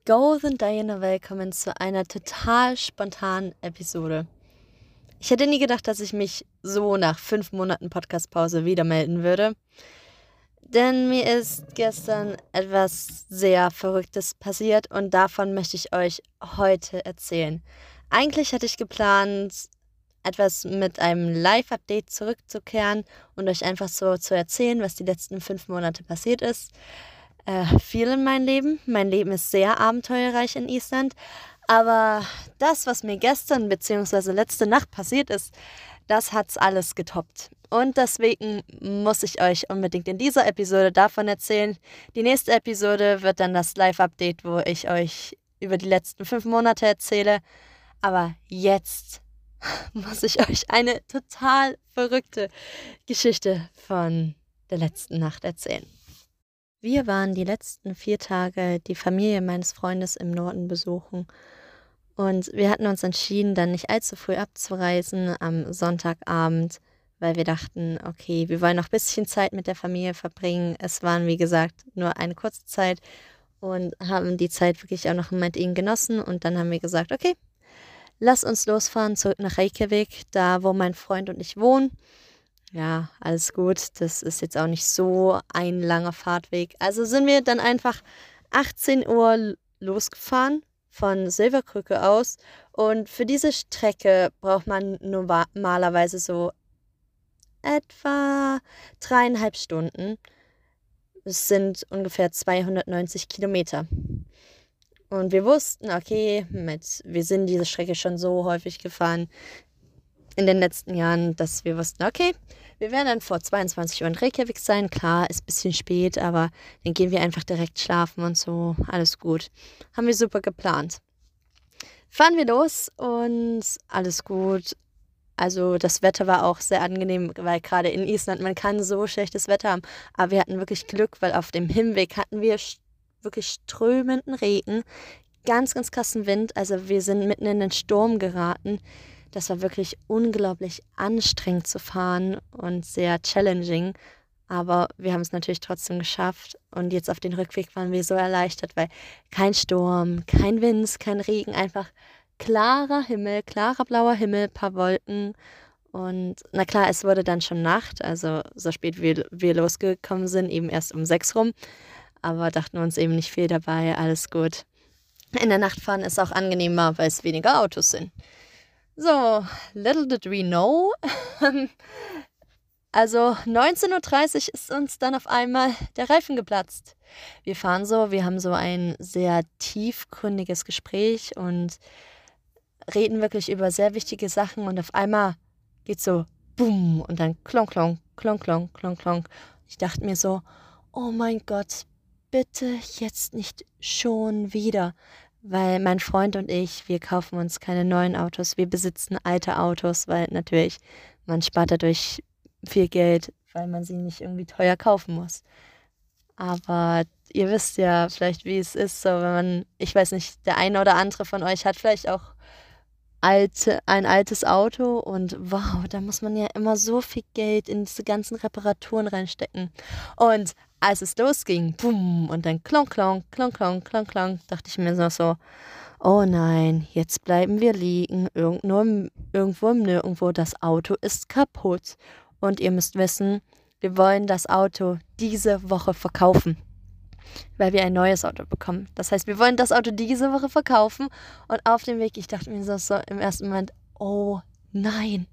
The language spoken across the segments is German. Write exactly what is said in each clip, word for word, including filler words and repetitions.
Golden Diana, willkommen zu einer total spontanen Episode. Ich hätte nie gedacht, dass ich mich so nach fünf Monaten Podcast-Pause wieder melden würde. Denn mir ist gestern etwas sehr Verrücktes passiert und davon möchte ich euch heute erzählen. Eigentlich hatte ich geplant, etwas mit einem Live-Update zurückzukehren und euch einfach so zu erzählen, was die letzten fünf Monate passiert ist. Äh, viel in meinem Leben. Mein Leben ist sehr abenteuerreich in Island. Aber das, was mir gestern bzw. letzte Nacht passiert ist, das hat's alles getoppt. Und deswegen muss ich euch unbedingt in dieser Episode davon erzählen. Die nächste Episode wird dann das Live-Update, wo ich euch über die letzten fünf Monate erzähle. Aber jetzt muss ich euch eine total verrückte Geschichte von der letzten Nacht erzählen. Wir waren die letzten vier Tage die Familie meines Freundes im Norden besuchen. Und wir hatten uns entschieden, dann nicht allzu früh abzureisen am Sonntagabend, weil wir dachten, okay, wir wollen noch ein bisschen Zeit mit der Familie verbringen. Es waren, wie gesagt, nur eine kurze Zeit und haben die Zeit wirklich auch noch mit ihnen genossen. Und dann haben wir gesagt, okay, lass uns losfahren, zurück nach Reykjavik, da wo mein Freund und ich wohnen. Ja, alles gut. Das ist jetzt auch nicht so ein langer Fahrtweg. Also sind wir dann einfach achtzehn Uhr losgefahren von Silberkrücke aus. Und für diese Strecke braucht man normalerweise so etwa dreieinhalb Stunden. Es sind ungefähr zweihundertneunzig Kilometer. Und wir wussten, okay, mit, wir sind diese Strecke schon so häufig gefahren in den letzten Jahren, dass wir wussten, okay, wir werden dann vor zweiundzwanzig Uhr in Reykjavik sein. Klar, ist ein bisschen spät, aber dann gehen wir einfach direkt schlafen und so. Alles gut. Haben wir super geplant. Fahren wir los und alles gut. Also das Wetter war auch sehr angenehm, weil gerade in Island, man kann so schlechtes Wetter haben. Aber wir hatten wirklich Glück, weil auf dem Hinweg hatten wir wirklich strömenden Regen, ganz, ganz krassen Wind. Also wir sind mitten in den Sturm geraten. Das war wirklich unglaublich anstrengend zu fahren und sehr challenging. Aber wir haben es natürlich trotzdem geschafft. Und jetzt auf den Rückweg waren wir so erleichtert, weil kein Sturm, kein Wind, kein Regen, einfach klarer Himmel, klarer blauer Himmel, paar Wolken. Und na klar, es wurde dann schon Nacht. Also so spät wie wir losgekommen sind, eben erst um sechs rum. Aber dachten uns eben nicht viel dabei, alles gut. In der Nacht fahren ist auch angenehmer, weil es weniger Autos sind. So, little did we know. Also neunzehn Uhr dreißig ist uns dann auf einmal der Reifen geplatzt. Wir fahren so, wir haben so ein sehr tiefgründiges Gespräch und reden wirklich über sehr wichtige Sachen und auf einmal geht so boom und dann klonk, klonk, klonk, klonk, klonk, klonk. Ich dachte mir so, oh mein Gott, bitte jetzt nicht schon wieder. Weil mein Freund und ich, wir kaufen uns keine neuen Autos, wir besitzen alte Autos, weil natürlich man spart dadurch viel Geld, weil man sie nicht irgendwie teuer kaufen muss. Aber ihr wisst ja vielleicht, wie es ist, so wenn man, ich weiß nicht, der eine oder andere von euch hat vielleicht auch alte, ein altes Auto und wow, da muss man ja immer so viel Geld in diese ganzen Reparaturen reinstecken. Und als es losging, boom, und dann klonk, klonk, klonk, klonk, klonk, klonk, dachte ich mir so, so, oh nein, jetzt bleiben wir liegen, irgendwo, im- irgendwo im Nirgendwo, das Auto ist kaputt. Und ihr müsst wissen, wir wollen das Auto diese Woche verkaufen, weil wir ein neues Auto bekommen. Das heißt, wir wollen das Auto diese Woche verkaufen und auf dem Weg, ich dachte mir so, so im ersten Moment, oh nein.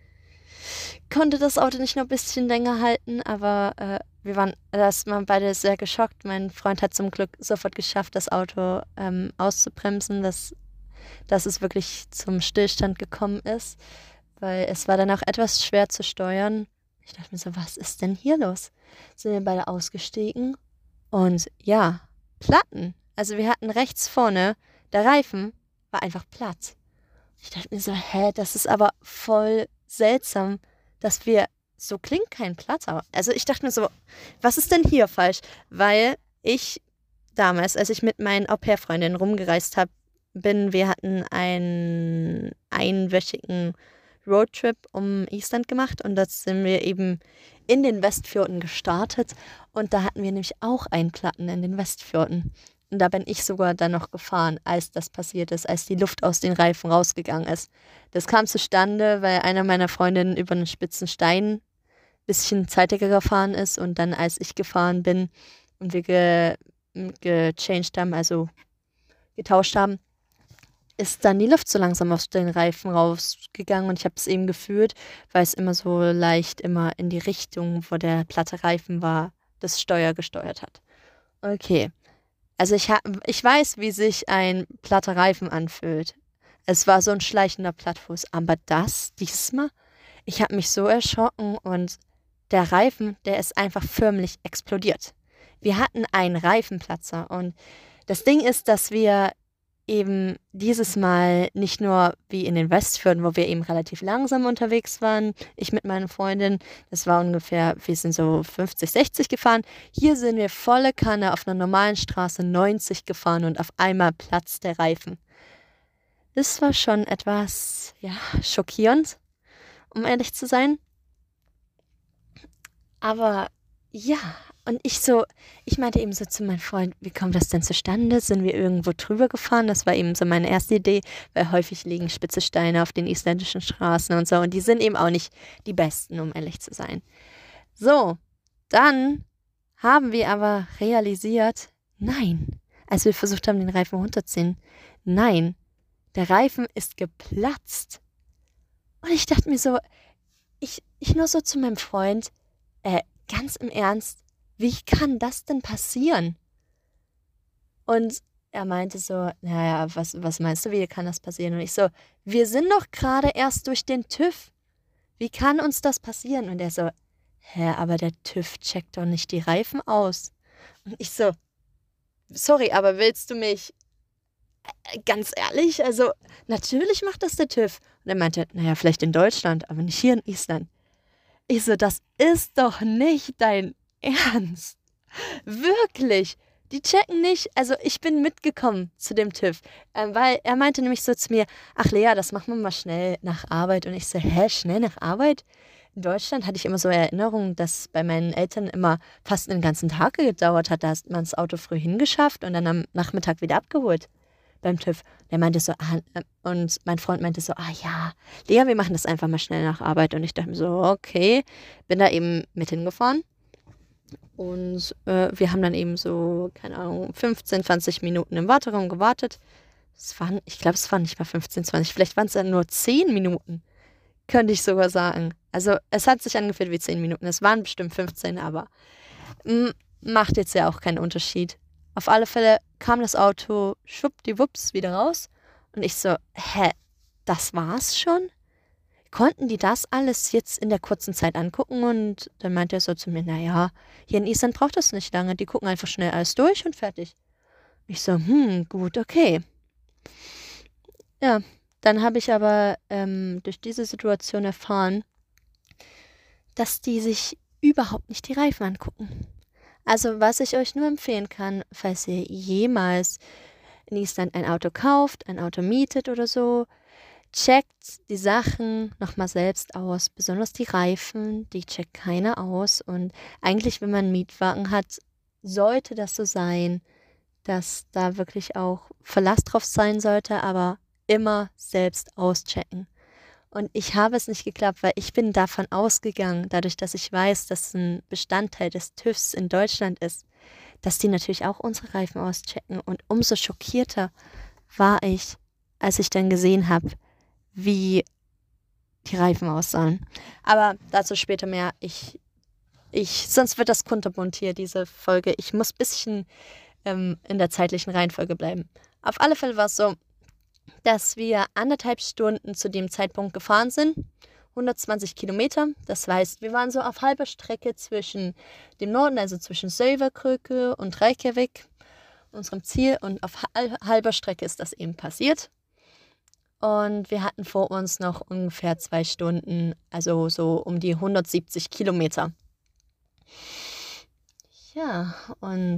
Konnte das Auto nicht noch ein bisschen länger halten, aber äh, wir waren erstmal beide sehr geschockt. Mein Freund hat zum Glück sofort geschafft, das Auto ähm, auszubremsen, dass, dass es wirklich zum Stillstand gekommen ist, weil es war dann auch etwas schwer zu steuern. Ich dachte mir so, was ist denn hier los? Sind wir beide ausgestiegen und ja, Platten. Also wir hatten rechts vorne, der Reifen war einfach platt. Ich dachte mir so, hä, das ist aber voll seltsam, dass wir, so klingt kein Platz, aber, also ich dachte mir so, was ist denn hier falsch? Weil ich damals, als ich mit meinen Au-pair-Freundinnen rumgereist habe, bin, wir hatten einen einwöchigen Roadtrip um Island gemacht und da sind wir eben in den Westfjorden gestartet und da hatten wir nämlich auch einen Platten in den Westfjorden. Und da bin ich sogar dann noch gefahren, als das passiert ist, als die Luft aus den Reifen rausgegangen ist. Das kam zustande, weil einer meiner Freundinnen über einen spitzen Stein ein bisschen zeitiger gefahren ist und dann, als ich gefahren bin und wir ge gechanged haben, also getauscht haben, ist dann die Luft so langsam aus den Reifen rausgegangen und ich habe es eben gefühlt, weil es immer so leicht immer in die Richtung, wo der platte Reifen war, das Steuer gesteuert hat. Okay. Also ich, ha ich weiß, wie sich ein platter Reifen anfühlt. Es war so ein schleichender Plattfuß. Aber das diesmal, ich habe mich so erschrocken und der Reifen, der ist einfach förmlich explodiert. Wir hatten einen Reifenplatzer und das Ding ist, dass wir eben dieses Mal nicht nur wie in den Westfjorden, wo wir eben relativ langsam unterwegs waren, ich mit meiner Freundin, das war ungefähr, wir sind so fünfzig, sechzig gefahren. Hier sind wir volle Kanne auf einer normalen Straße neunzig gefahren und auf einmal platzt der Reifen. Das war schon etwas, ja, schockierend, um ehrlich zu sein. Aber ja, und ich so, ich meinte eben so zu meinem Freund, wie kommt das denn zustande? Sind wir irgendwo drüber gefahren? Das war eben so meine erste Idee, weil häufig liegen spitze Steine auf den isländischen Straßen und so. Und die sind eben auch nicht die besten, um ehrlich zu sein. So, dann haben wir aber realisiert, nein, als wir versucht haben, den Reifen runterzuziehen, nein, der Reifen ist geplatzt. Und ich dachte mir so, ich, ich nur so zu meinem Freund, äh, ganz im Ernst, wie kann das denn passieren? Und er meinte so, naja, was, was meinst du, wie kann das passieren? Und ich so, wir sind doch gerade erst durch den TÜV. Wie kann uns das passieren? Und er so, hä, aber der TÜV checkt doch nicht die Reifen aus. Und ich so, sorry, aber willst du mich, äh, ganz ehrlich, also natürlich macht das der TÜV. Und er meinte, naja, vielleicht in Deutschland, aber nicht hier in Island. Ich so, das ist doch nicht dein Ernst. Wirklich. Die checken nicht. Also ich bin mitgekommen zu dem TÜV, ähm, weil er meinte nämlich so zu mir, ach Lea, das machen wir mal schnell nach Arbeit. Und ich so, hä, schnell nach Arbeit? In Deutschland hatte ich immer so Erinnerungen, dass bei meinen Eltern immer fast einen ganzen Tag gedauert hat. Da hat man das Auto früh hingeschafft und dann am Nachmittag wieder abgeholt beim TÜV. Der meinte so, ah, und mein Freund meinte so, ah ja, Lea, wir machen das einfach mal schnell nach Arbeit. Und ich dachte mir so, okay, bin da eben mit hingefahren. Und äh, wir haben dann eben so, keine Ahnung, fünfzehn, zwanzig Minuten im Warteraum gewartet. Es waren, ich glaube, es waren nicht mal fünfzehn, zwanzig, vielleicht waren es dann nur zehn Minuten, könnte ich sogar sagen. Also es hat sich angefühlt wie zehn Minuten. Es waren bestimmt fünfzehn, aber m- macht jetzt ja auch keinen Unterschied. Auf alle Fälle kam das Auto schwuppdiwupps wieder raus und ich so, hä, das war's schon? Konnten die das alles jetzt in der kurzen Zeit angucken? Und dann meinte er so zu mir, naja, hier in Island braucht das nicht lange, die gucken einfach schnell alles durch und fertig. Ich so, hm, gut, okay. Ja, dann habe ich aber ähm, durch diese Situation erfahren, dass die sich überhaupt nicht die Reifen angucken. Also was ich euch nur empfehlen kann, falls ihr jemals in Island ein Auto kauft, ein Auto mietet oder so, checkt die Sachen nochmal selbst aus, besonders die Reifen, die checkt keiner aus. Und eigentlich, wenn man einen Mietwagen hat, sollte das so sein, dass da wirklich auch Verlass drauf sein sollte, aber immer selbst auschecken. Und ich habe es nicht geklappt, weil ich bin davon ausgegangen, dadurch, dass ich weiß, dass ein Bestandteil des TÜVs in Deutschland ist, dass die natürlich auch unsere Reifen auschecken. Und umso schockierter war ich, als ich dann gesehen habe, wie die Reifen aussahen. Aber dazu später mehr. Ich, ich, sonst wird das kunterbunt hier, diese Folge. Ich muss ein bisschen ähm, in der zeitlichen Reihenfolge bleiben. Auf alle Fälle war es so, dass wir anderthalb Stunden zu dem Zeitpunkt gefahren sind. hundertzwanzig Kilometer. Das heißt, wir waren so auf halber Strecke zwischen dem Norden, also zwischen Sölvakirke und Reykjavik, unserem Ziel. Und auf halber Strecke ist das eben passiert. Und wir hatten vor uns noch ungefähr zwei Stunden, also so um die hundertsiebzig Kilometer. Ja, und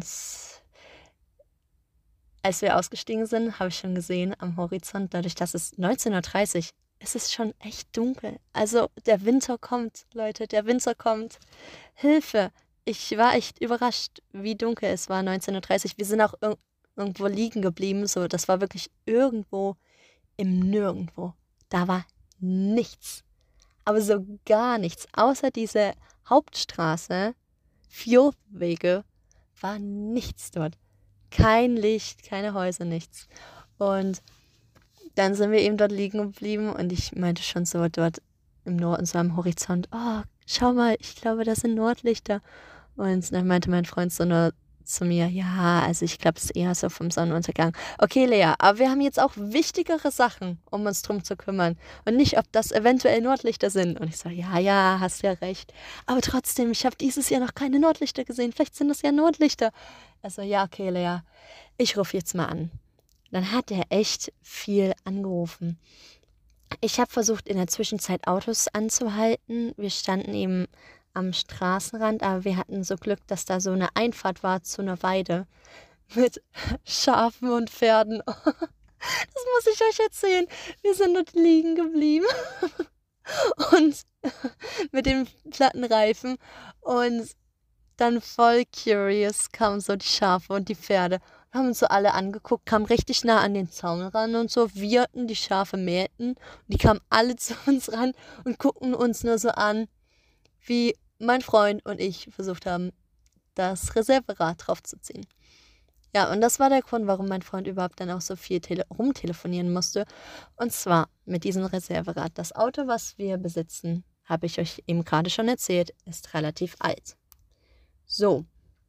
als wir ausgestiegen sind, habe ich schon gesehen am Horizont, dadurch, dass es neunzehn Uhr dreißig, es ist schon echt dunkel. Also der Winter kommt, Leute, der Winter kommt. Hilfe! Ich war echt überrascht, wie dunkel es war, neunzehn Uhr dreißig. Wir sind auch irgendwo liegen geblieben. So, das war wirklich irgendwo im Nirgendwo. Da war nichts. Aber so gar nichts. Außer diese Hauptstraße, Fjordwege, war nichts dort. Kein Licht, keine Häuser, nichts. Und dann sind wir eben dort liegen geblieben und ich meinte schon so dort im Norden, so am Horizont, oh, schau mal, ich glaube, das sind Nordlichter. Und dann meinte mein Freund so nur zu mir, ja, also ich glaube, es ist eher so vom Sonnenuntergang. Okay, Lea, aber wir haben jetzt auch wichtigere Sachen, um uns drum zu kümmern. Und nicht, ob das eventuell Nordlichter sind. Und ich so, ja, ja, hast ja recht. Aber trotzdem, ich habe dieses Jahr noch keine Nordlichter gesehen. Vielleicht sind das ja Nordlichter. Also, ja, okay, Lea, ich rufe jetzt mal an. Dann hat er echt viel angerufen. Ich habe versucht, in der Zwischenzeit Autos anzuhalten. Wir standen eben am Straßenrand, aber wir hatten so Glück, dass da so eine Einfahrt war zu einer Weide mit Schafen und Pferden. Das muss ich euch erzählen. Wir sind dort liegen geblieben und mit den platten Reifen und dann voll curious kamen so die Schafe und die Pferde. Wir haben uns so alle angeguckt, kamen richtig nah an den Zaun ran und so, wirten, die Schafe mähten. Und die kamen alle zu uns ran und guckten uns nur so an, wie mein Freund und ich versucht haben, das Reserverad draufzuziehen. Ja, und das war der Grund, warum mein Freund überhaupt dann auch so viel tele- rumtelefonieren musste. Und zwar mit diesem Reserverad. Das Auto, was wir besitzen, habe ich euch eben gerade schon erzählt, ist relativ alt. So.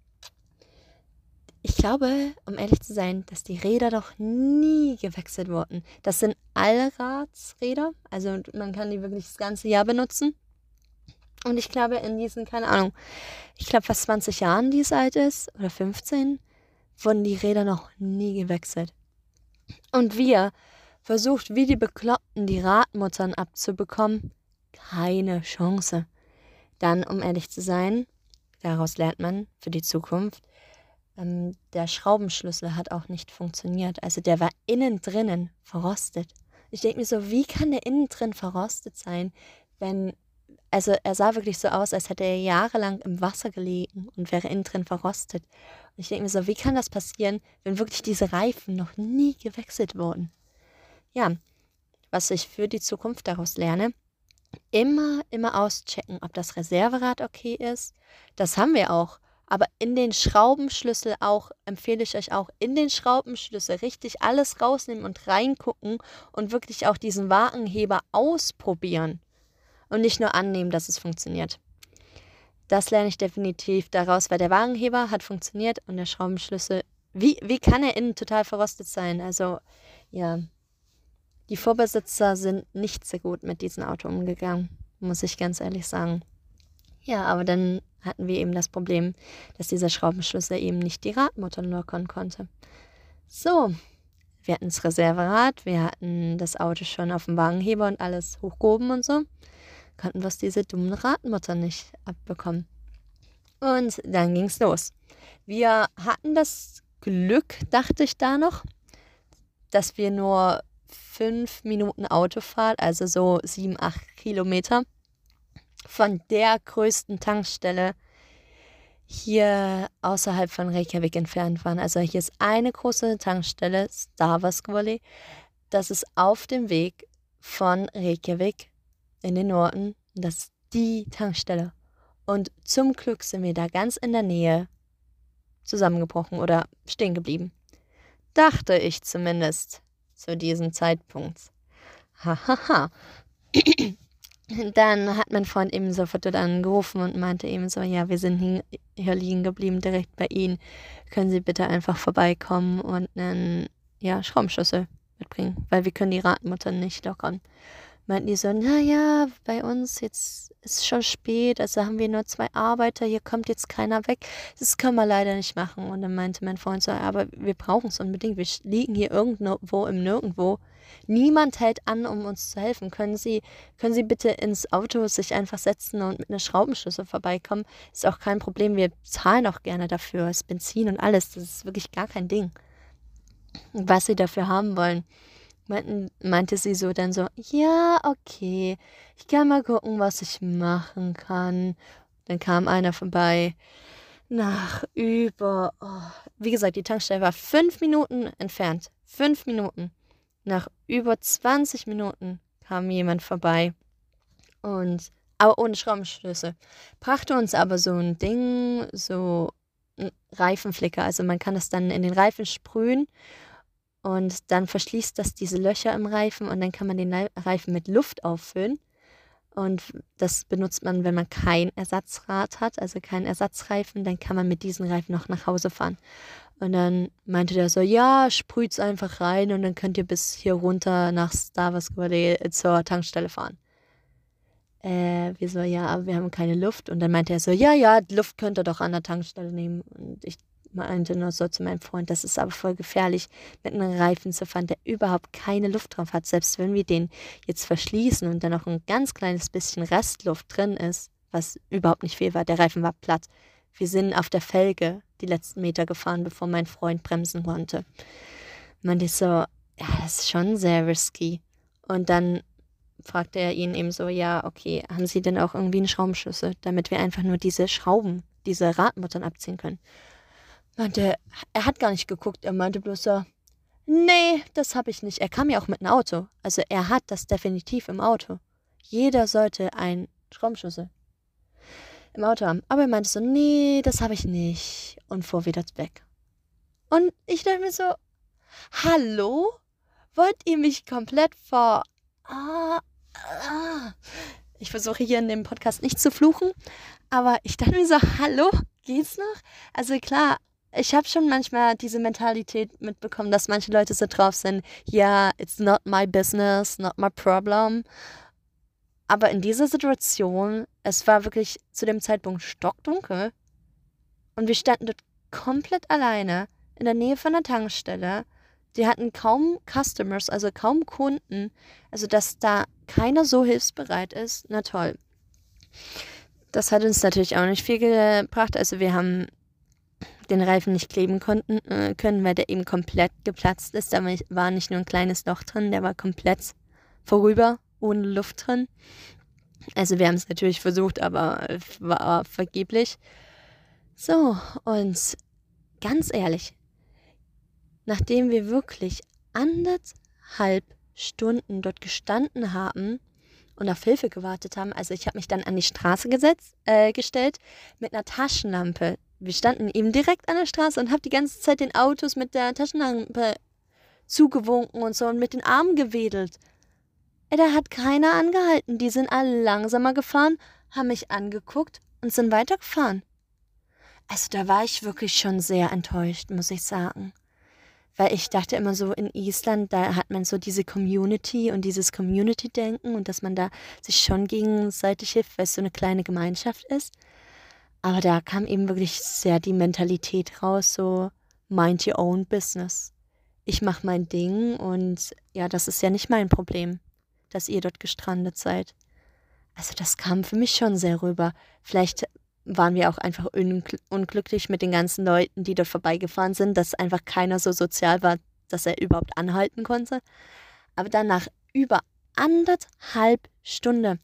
Ich glaube, um ehrlich zu sein, dass die Räder doch nie gewechselt wurden. Das sind Allradsräder, also man kann die wirklich das ganze Jahr benutzen. Und ich glaube, in diesen, keine Ahnung, ich glaube fast zwanzig Jahren, die es alt ist, oder fünfzehn, wurden die Räder noch nie gewechselt. Und wir versucht, wie die Bekloppten, die Radmuttern abzubekommen. Keine Chance. Dann, um ehrlich zu sein, daraus lernt man für die Zukunft, ähm, der Schraubenschlüssel hat auch nicht funktioniert. Also der war innen drinnen verrostet. Ich denke mir so, wie kann der innen drin verrostet sein, wenn... Also er sah wirklich so aus, als hätte er jahrelang im Wasser gelegen und wäre innen drin verrostet. Und ich denke mir so, wie kann das passieren, wenn wirklich diese Reifen noch nie gewechselt wurden? Ja, was ich für die Zukunft daraus lerne, immer, immer auschecken, ob das Reserverad okay ist. Das haben wir auch. Aber in den Schraubenschlüssel auch, empfehle ich euch auch, in den Schraubenschlüssel richtig alles rausnehmen und reingucken und wirklich auch diesen Wagenheber ausprobieren. Und nicht nur annehmen, dass es funktioniert. Das lerne ich definitiv daraus, weil der Wagenheber hat funktioniert und der Schraubenschlüssel, wie, wie kann er innen total verrostet sein? Also, ja, die Vorbesitzer sind nicht sehr gut mit diesem Auto umgegangen, muss ich ganz ehrlich sagen. Ja, aber dann hatten wir eben das Problem, dass dieser Schraubenschlüssel eben nicht die Radmutter lockern konnte. So, wir hatten das Reserverad, wir hatten das Auto schon auf dem Wagenheber und alles hochgehoben und so. Konnten wir diese dummen Radmutter nicht abbekommen. Und dann ging's los. Wir hatten das Glück, dachte ich da noch, dass wir nur fünf Minuten Autofahrt, also so sieben, acht Kilometer, von der größten Tankstelle hier außerhalb von Reykjavik entfernt waren. Also hier ist eine große Tankstelle, Stavaskvali. Das ist auf dem Weg von Reykjavik in den Norden. Das ist die Tankstelle. Und zum Glück sind wir da ganz in der Nähe zusammengebrochen oder stehen geblieben. Dachte ich zumindest zu diesem Zeitpunkt. Hahaha. Dann hat mein Freund eben sofort dort angerufen und meinte eben so, ja, wir sind hier liegen geblieben, direkt bei Ihnen. Können Sie bitte einfach vorbeikommen und einen ja, Schraubenschlüssel mitbringen, weil wir können die Radmutter nicht lockern. Meinten die so, naja, bei uns jetzt ist schon spät, also haben wir nur zwei Arbeiter, hier kommt jetzt keiner weg. Das können wir leider nicht machen. Und dann meinte mein Freund so, aber wir brauchen es unbedingt, wir liegen hier irgendwo im Nirgendwo. Niemand hält an, um uns zu helfen. Können Sie, können Sie bitte ins Auto sich einfach setzen und mit einer Schraubenschlüssel vorbeikommen? Ist auch kein Problem, wir zahlen auch gerne dafür, das Benzin und alles, das ist wirklich gar kein Ding. Was Sie dafür haben wollen. Meinten, meinte sie so dann so, ja, okay, ich kann mal gucken, was ich machen kann. Dann kam einer vorbei nach über, oh, wie gesagt, die Tankstelle war fünf Minuten entfernt. Fünf Minuten. Nach über zwanzig Minuten kam jemand vorbei und, aber ohne Schraubenschlüssel. Brachte uns aber so ein Ding, so ein Reifenflicker. Also man kann das dann in den Reifen sprühen und dann verschließt das diese Löcher im Reifen und dann kann man den Lei- Reifen mit Luft auffüllen. Und das benutzt man, wenn man kein Ersatzrad hat, also keinen Ersatzreifen, dann kann man mit diesen Reifen noch nach Hause fahren. Und dann meinte der so, ja, sprüht's einfach rein und dann könnt ihr bis hier runter nach Star Wars Valley zur Tankstelle fahren. Äh, wir so, ja, aber wir haben keine Luft. Und dann meinte er so, ja, ja, die Luft könnt ihr doch an der Tankstelle nehmen. Und ich meinte nur so zu meinem Freund, das ist aber voll gefährlich, mit einem Reifen zu fahren, der überhaupt keine Luft drauf hat. Selbst wenn wir den jetzt verschließen und dann noch ein ganz kleines bisschen Restluft drin ist, was überhaupt nicht viel war, der Reifen war platt. Wir sind auf der Felge die letzten Meter gefahren, bevor mein Freund bremsen konnte. Meinte ich so, ja, das ist schon sehr risky. Und dann fragte er ihn eben so, ja, okay, haben Sie denn auch irgendwie einen Schraubenschlüssel, damit wir einfach nur diese Schrauben, diese Radmuttern abziehen können? Meinte, er hat gar nicht geguckt, er meinte bloß so, nee, das habe ich nicht. Er kam ja auch mit einem Auto, also er hat das definitiv im Auto. Jeder sollte einen Schraubenschlüssel im Auto haben. Aber er meinte so, nee, das habe ich nicht und fuhr wieder weg. Und ich dachte mir so, hallo? Wollt ihr mich komplett vor... Ah, ah. Ich versuche hier in dem Podcast nicht zu fluchen, aber ich dachte mir so, hallo, geht's noch? Also klar, ich habe schon manchmal diese Mentalität mitbekommen, dass manche Leute so drauf sind, ja, it's not my business, not my problem. Aber in dieser Situation, es war wirklich zu dem Zeitpunkt stockdunkel und wir standen dort komplett alleine in der Nähe von der Tankstelle. Die hatten kaum Customers, also kaum Kunden. Also, dass da keiner so hilfsbereit ist, na toll. Das hat uns natürlich auch nicht viel gebracht. Also, wir haben den Reifen nicht kleben konnten, äh, können, weil der eben komplett geplatzt ist. Da war nicht nur ein kleines Loch drin, der war komplett vorüber, ohne Luft drin. Also, wir haben es natürlich versucht, aber es war vergeblich. So, und ganz ehrlich, nachdem wir wirklich anderthalb Stunden dort gestanden haben und auf Hilfe gewartet haben, also ich habe mich dann an die Straße gesetzt, äh, gestellt mit einer Taschenlampe. Wir standen eben direkt an der Straße und habe die ganze Zeit den Autos mit der Taschenlampe zugewunken und so und mit den Armen gewedelt. Ey, da hat keiner angehalten. Die sind alle langsamer gefahren, haben mich angeguckt und sind weitergefahren. Also da war ich wirklich schon sehr enttäuscht, muss ich sagen. Weil ich dachte immer so, in Island, da hat man so diese Community und dieses Community-Denken und dass man da sich schon gegenseitig hilft, weil es so eine kleine Gemeinschaft ist. Aber da kam eben wirklich sehr die Mentalität raus, so mind your own business. Ich mache mein Ding und ja, das ist ja nicht mein Problem, dass ihr dort gestrandet seid. Also das kam für mich schon sehr rüber. Vielleicht waren wir auch einfach ungl- unglücklich mit den ganzen Leuten, die dort vorbeigefahren sind, dass einfach keiner so sozial war, dass er überhaupt anhalten konnte. Aber dann nach über anderthalb Stunden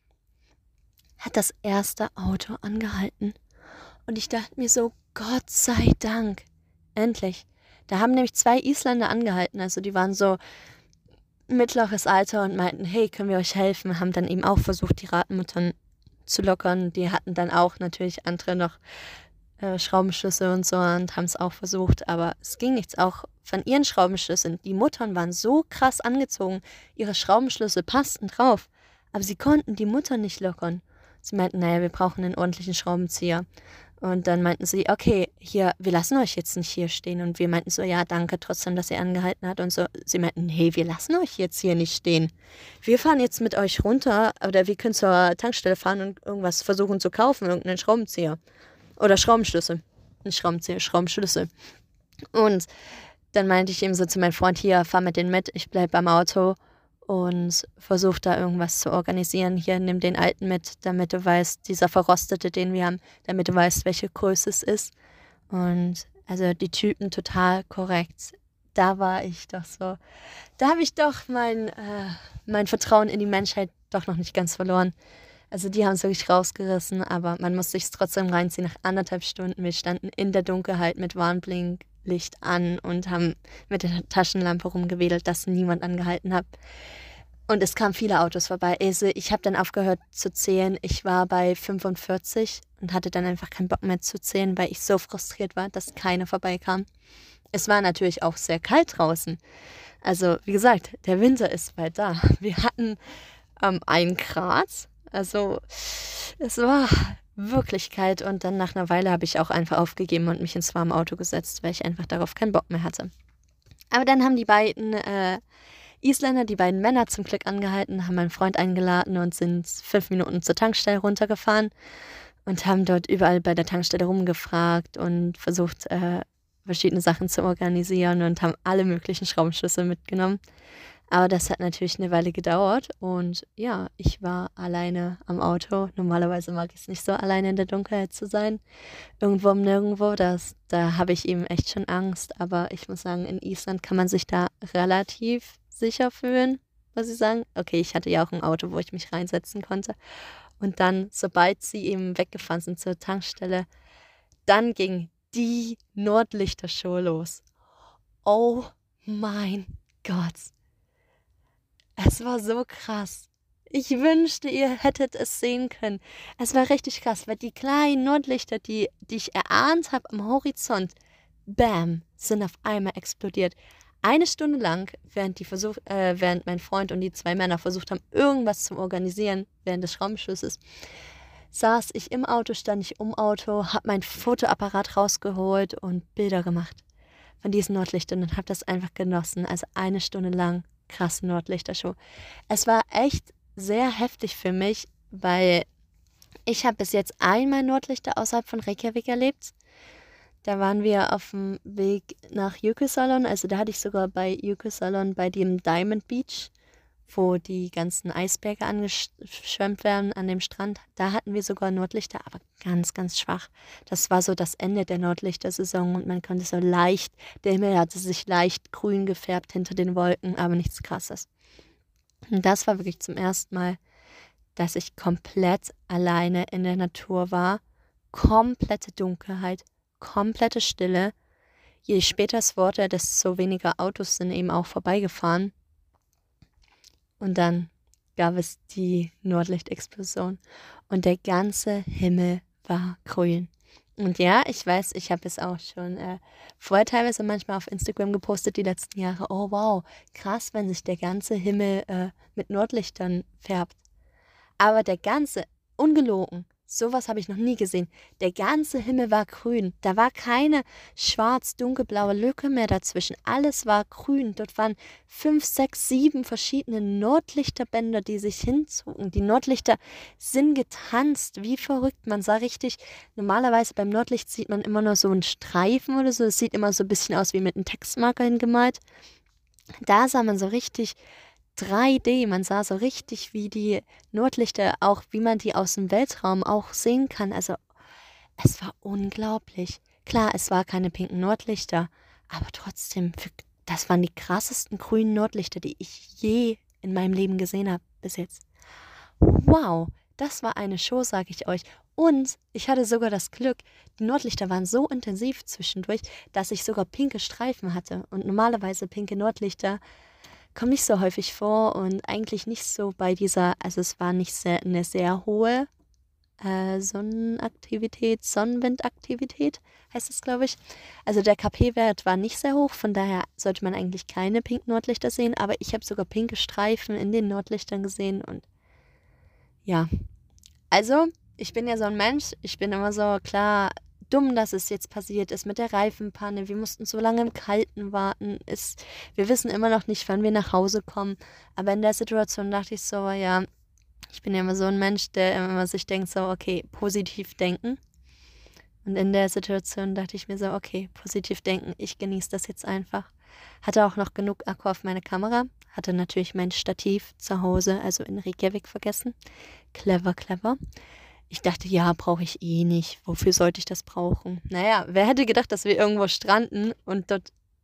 hat das erste Auto angehalten. Und ich dachte mir so, Gott sei Dank, endlich. Da haben nämlich zwei Isländer angehalten, also die waren so mittleres Alter und meinten, hey, können wir euch helfen? Haben dann eben auch versucht, die Radmuttern zu lockern. Die hatten dann auch natürlich andere noch äh, Schraubenschlüssel und so und haben es auch versucht, aber es ging nichts. Auch von ihren Schraubenschlüsseln, die Muttern waren so krass angezogen, ihre Schraubenschlüssel passten drauf, aber sie konnten die Muttern nicht lockern. Sie meinten, naja, wir brauchen einen ordentlichen Schraubenzieher. Und dann meinten sie, okay, hier, wir lassen euch jetzt nicht hier stehen. Und wir meinten so, ja, danke trotzdem, dass ihr angehalten habt. Und so, sie meinten, hey, wir lassen euch jetzt hier nicht stehen. Wir fahren jetzt mit euch runter oder wir können zur Tankstelle fahren und irgendwas versuchen zu kaufen, irgendeinen Schraubenzieher. Oder Schraubenschlüssel. Nicht Schraubenzieher, Schraubenschlüssel. Und dann meinte ich eben so zu meinem Freund, hier, fahr mit denen mit, ich bleib beim Auto und versuche da irgendwas zu organisieren. Hier, nimm den alten mit, damit du weißt, dieser verrostete, den wir haben, damit du weißt, welche Größe es ist. Und also die Typen total korrekt. Da war ich doch so, da habe ich doch mein, äh, mein Vertrauen in die Menschheit doch noch nicht ganz verloren. Also die haben es wirklich rausgerissen, aber man muss sich trotzdem reinziehen nach anderthalb Stunden. Wir standen in der Dunkelheit mit Warnblinklicht an und haben mit der Taschenlampe rumgewedelt, dass niemand angehalten hat. Und es kamen viele Autos vorbei. Also ich habe dann aufgehört zu zählen. Ich war bei fünfundvierzig und hatte dann einfach keinen Bock mehr zu zählen, weil ich so frustriert war, dass keiner vorbeikam. Es war natürlich auch sehr kalt draußen. Also wie gesagt, der Winter ist bald da. Wir hatten ähm, ein Grad. Also es war wirklich kalt. Und dann nach einer Weile habe ich auch einfach aufgegeben und mich ins warme Auto gesetzt, weil ich einfach darauf keinen Bock mehr hatte. Aber dann haben die beiden äh, Isländer, die beiden Männer zum Glück angehalten, haben meinen Freund eingeladen und sind fünf Minuten zur Tankstelle runtergefahren und haben dort überall bei der Tankstelle rumgefragt und versucht, äh, verschiedene Sachen zu organisieren und haben alle möglichen Schraubenschlüssel mitgenommen. Aber das hat natürlich eine Weile gedauert und ja, ich war alleine am Auto. Normalerweise mag ich es nicht so, alleine in der Dunkelheit zu sein. Irgendwo um nirgendwo, das, da habe ich eben echt schon Angst. Aber ich muss sagen, in Island kann man sich da relativ sicher fühlen, muss ich sagen. Okay, ich hatte ja auch ein Auto, wo ich mich reinsetzen konnte. Und dann, sobald sie eben weggefahren sind zur Tankstelle, dann ging die Nordlichtershow los. Oh mein Gott. Es war so krass. Ich wünschte, ihr hättet es sehen können. Es war richtig krass, weil die kleinen Nordlichter, die, die ich erahnt habe am Horizont, bam, sind auf einmal explodiert. Eine Stunde lang, während, die Versuch, äh, während mein Freund und die zwei Männer versucht haben, irgendwas zu organisieren während des Schraubenschusses, saß ich im Auto, stand ich um Auto, habe mein Fotoapparat rausgeholt und Bilder gemacht von diesen Nordlichtern und habe das einfach genossen. Also eine Stunde lang krasse Nordlichtershow. Es war echt sehr heftig für mich, weil ich habe bis jetzt einmal Nordlichter außerhalb von Reykjavik erlebt. Da waren wir auf dem Weg nach Jökulsárlón, also da hatte ich sogar bei Jökulsárlón bei dem Diamond Beach, wo die ganzen Eisberge angeschwemmt werden an dem Strand, da hatten wir sogar Nordlichter, aber ganz, ganz schwach. Das war so das Ende der Nordlichtersaison und man konnte so leicht, der Himmel hatte sich leicht grün gefärbt hinter den Wolken, aber nichts Krasses. Und das war wirklich zum ersten Mal, dass ich komplett alleine in der Natur war. Komplette Dunkelheit, komplette Stille. Je später es wurde, desto weniger Autos sind eben auch vorbeigefahren. Und dann gab es die Nordlichtexplosion und der ganze Himmel war grün. Und ja, ich weiß, ich habe es auch schon äh, vorher teilweise manchmal auf Instagram gepostet die letzten Jahre. Oh wow, krass, wenn sich der ganze Himmel äh, mit Nordlichtern färbt. Aber der ganze, ungelogen, sowas habe ich noch nie gesehen. Der ganze Himmel war grün. Da war keine schwarz-dunkelblaue Lücke mehr dazwischen. Alles war grün. Dort waren fünf, sechs, sieben verschiedene Nordlichterbänder, die sich hinzogen. Die Nordlichter sind getanzt, wie verrückt. Man sah richtig, normalerweise beim Nordlicht sieht man immer nur so einen Streifen oder so. Es sieht immer so ein bisschen aus wie mit einem Textmarker hingemalt. Da sah man so richtig drei D, man sah so richtig, wie die Nordlichter, auch wie man die aus dem Weltraum auch sehen kann. Also es war unglaublich. Klar, es war keine pinken Nordlichter, aber trotzdem, das waren die krassesten grünen Nordlichter, die ich je in meinem Leben gesehen habe bis jetzt. Wow, das war eine Show, sage ich euch. Und ich hatte sogar das Glück, die Nordlichter waren so intensiv zwischendurch, dass ich sogar pinke Streifen hatte. Und normalerweise pinke Nordlichter kommt nicht so häufig vor und eigentlich nicht so bei dieser, also es war nicht sehr, eine sehr hohe äh, Sonnenaktivität, Sonnenwindaktivität heißt es, glaube ich. Also der K P-Wert war nicht sehr hoch, von daher sollte man eigentlich keine pinken Nordlichter sehen, aber ich habe sogar pinke Streifen in den Nordlichtern gesehen und ja, also ich bin ja so ein Mensch, ich bin immer so, klar, dumm, dass es jetzt passiert ist mit der Reifenpanne. Wir mussten so lange im Kalten warten. Ist, wir wissen immer noch nicht, wann wir nach Hause kommen. Aber in der Situation dachte ich so, ja, ich bin ja immer so ein Mensch, der immer sich denkt, so, okay, positiv denken. Und in der Situation dachte ich mir so, okay, positiv denken, ich genieße das jetzt einfach. Hatte auch noch genug Akku auf meine Kamera. Hatte natürlich mein Stativ zu Hause, also in Reykjavik, vergessen. Clever, clever. Ich dachte, ja, brauche ich eh nicht. Wofür sollte ich das brauchen? Naja, wer hätte gedacht, dass wir irgendwo stranden und dort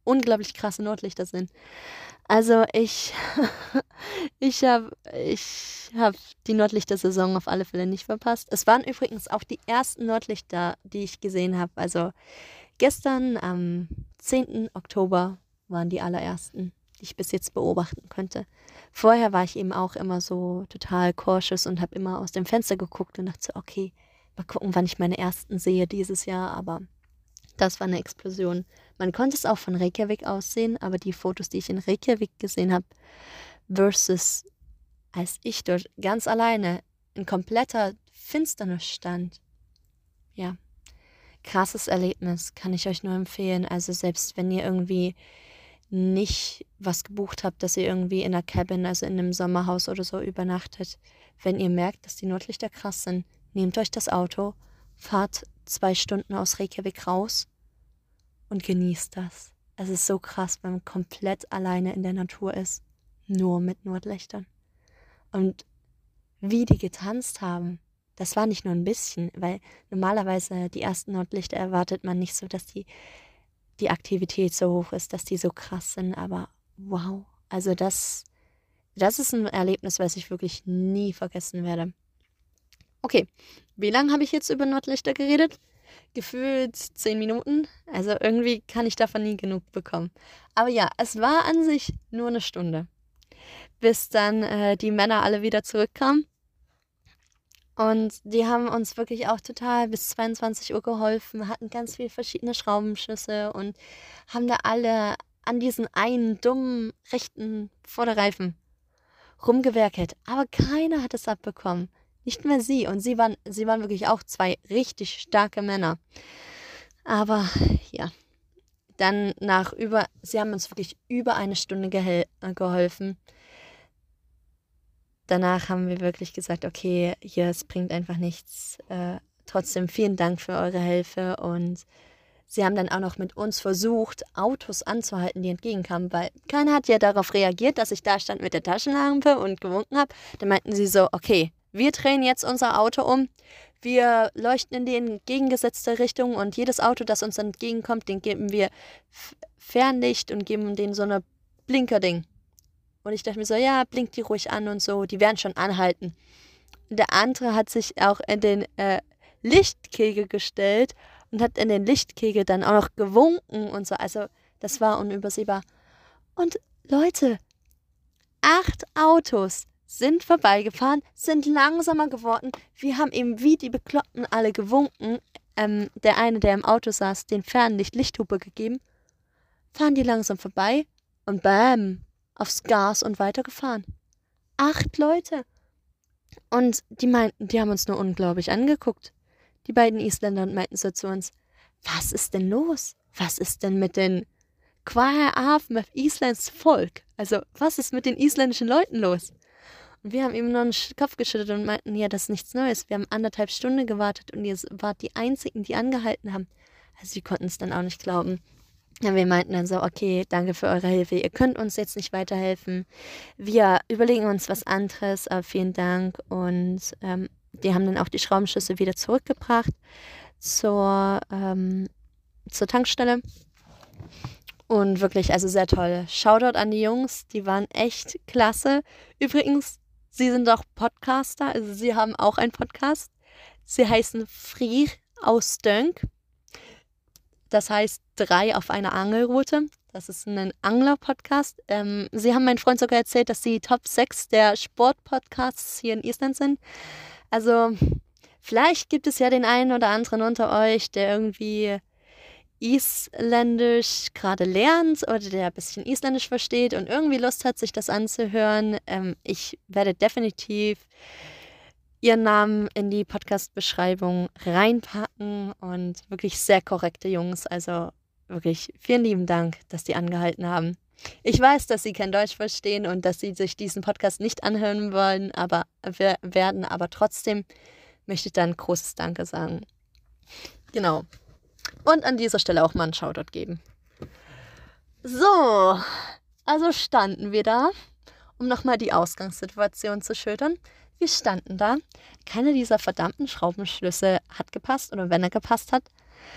unglaublich krasse Nordlichter sind. Also ich, ich habe ich hab die Nordlichter-Saison auf alle Fälle nicht verpasst. Es waren übrigens auch die ersten Nordlichter, die ich gesehen habe. Also gestern am zehnten Oktober waren die allerersten, die ich bis jetzt beobachten konnte. Vorher war ich eben auch immer so total cautious und habe immer aus dem Fenster geguckt und dachte so, okay, mal gucken, wann ich meine ersten sehe dieses Jahr. Aber das war eine Explosion. Man konnte es auch von Reykjavik aus sehen, aber die Fotos, die ich in Reykjavik gesehen habe, versus als ich dort ganz alleine in kompletter Finsternis stand. Ja, krasses Erlebnis, kann ich euch nur empfehlen. Also selbst wenn ihr irgendwie nicht was gebucht habt, dass ihr irgendwie in einer Cabin, also in einem Sommerhaus oder so übernachtet, wenn ihr merkt, dass die Nordlichter krass sind, nehmt euch das Auto, fahrt zwei Stunden aus Reykjavik raus und genießt das. Es ist so krass, wenn man komplett alleine in der Natur ist, nur mit Nordlichtern. Und wie die getanzt haben, das war nicht nur ein bisschen, weil normalerweise die ersten Nordlichter erwartet man nicht so, dass die, die Aktivität so hoch ist, dass die so krass sind, aber wow, also das, das ist ein Erlebnis, was ich wirklich nie vergessen werde. Okay, wie lange habe ich jetzt über Nordlichter geredet? Gefühlt zehn Minuten. Also irgendwie kann ich davon nie genug bekommen. Aber ja, es war an sich nur eine Stunde, bis dann äh, die Männer alle wieder zurückkamen. Und die haben uns wirklich auch total bis zweiundzwanzig Uhr geholfen, hatten ganz viele verschiedene Schraubenschlüsse und haben da alle an diesen einen dummen rechten Vorderreifen rumgewerkelt. Aber keiner hat es abbekommen. Nicht mehr sie. Und sie waren, sie waren wirklich auch zwei richtig starke Männer. Aber ja, dann nach über, sie haben uns wirklich über eine Stunde gehel- äh, geholfen. Danach haben wir wirklich gesagt, okay, hier, es bringt einfach nichts. Äh, trotzdem vielen Dank für eure Hilfe. Und sie haben dann auch noch mit uns versucht, Autos anzuhalten, die entgegenkamen, weil keiner hat ja darauf reagiert, dass ich da stand mit der Taschenlampe und gewunken habe. Dann meinten sie so, okay, wir drehen jetzt unser Auto um, wir leuchten in die entgegengesetzte Richtung und jedes Auto, das uns entgegenkommt, den geben wir F- Fernlicht und geben denen so eine Blinkerding. Und ich dachte mir so, ja, blinkt die ruhig an und so, die werden schon anhalten. Und der andere hat sich auch in den äh, Lichtkegel gestellt und hat in den Lichtkegel dann auch noch gewunken und so. Also das war unübersehbar. Und Leute, acht Autos sind vorbeigefahren, sind langsamer geworden. Wir haben eben wie die Bekloppten alle gewunken. Ähm, der eine, der im Auto saß, den Fernlicht Lichthupe gegeben. Fahren die langsam vorbei und bam, aufs Gas und weitergefahren. Acht Leute. Und die meinten, die haben uns nur unglaublich angeguckt. Die beiden Isländer und meinten so zu uns, was ist denn los? Was ist denn mit den Hva af med Islands Volk? Also, was ist mit den isländischen Leuten los? Und wir haben ihm nur den Kopf geschüttelt und meinten, ja, das ist nichts Neues. Wir haben anderthalb Stunden gewartet und ihr wart die Einzigen, die angehalten haben. Also, die konnten es dann auch nicht glauben. Ja, wir meinten dann so, okay, danke für eure Hilfe. Ihr könnt uns jetzt nicht weiterhelfen. Wir überlegen uns was anderes, aber vielen Dank. Und ähm, die haben dann auch die Schraubenschlüssel wieder zurückgebracht zur, ähm, zur Tankstelle. Und wirklich, also sehr toll. Shoutout an die Jungs, die waren echt klasse. Übrigens, sie sind auch Podcaster, also sie haben auch einen Podcast. Sie heißen Frier aus Dönk. Das heißt drei auf einer Angelroute. Das ist ein Angler-Podcast. Ähm, sie haben meinen Freund sogar erzählt, dass sie Top sechs der Sport-Podcasts hier in Island sind. Also vielleicht gibt es ja den einen oder anderen unter euch, der irgendwie Isländisch gerade lernt oder der ein bisschen Isländisch versteht und irgendwie Lust hat, sich das anzuhören. Ähm, ich werde definitiv ihren Namen in die Podcast-Beschreibung reinpacken und wirklich sehr korrekte Jungs. Also wirklich vielen lieben Dank, dass die angehalten haben. Ich weiß, dass sie kein Deutsch verstehen und dass sie sich diesen Podcast nicht anhören wollen, aber wir werden, aber trotzdem möchte ich da ein großes Danke sagen. Genau. Und an dieser Stelle auch mal einen Shoutout geben. So, also standen wir da, um nochmal die Ausgangssituation zu schildern. Wir standen da, keiner dieser verdammten Schraubenschlüssel hat gepasst oder wenn er gepasst hat.